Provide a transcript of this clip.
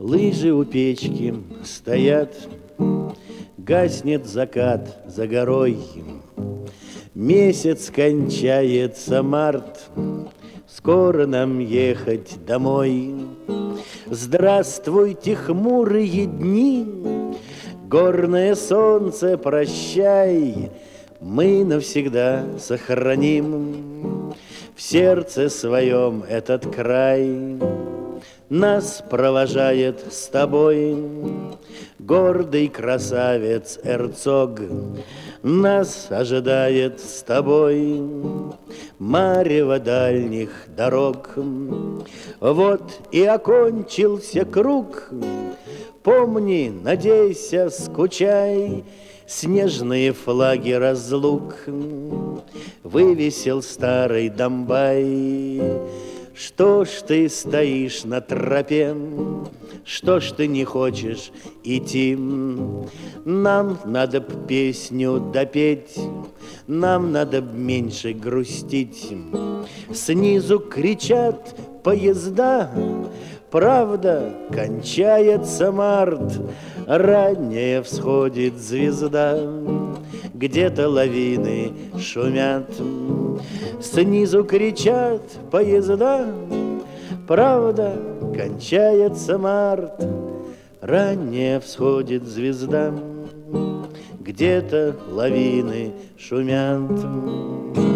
Лыжи у печки стоят, гаснет закат за горой. Месяц кончается март, скоро нам ехать домой. Здравствуйте, хмурые дни, горное солнце, прощай. Мы навсегда сохраним в сердце своем этот край. Нас провожает с тобой гордый красавец Эрцог. Нас ожидает с тобой марево дальних дорог. Вот и окончился круг. Помни, надейся, скучай, снежные флаги разлук вывесил старый Домбай. Что ж ты стоишь на тропе? Что ж ты не хочешь идти? Нам надо б песню допеть, нам надо б меньше грустить. Снизу кричат поезда, правда, кончается март, ранее всходит звезда, где-то лавины шумят. Снизу кричат поезда, правда, кончается март, ранее всходит звезда, где-то лавины шумят.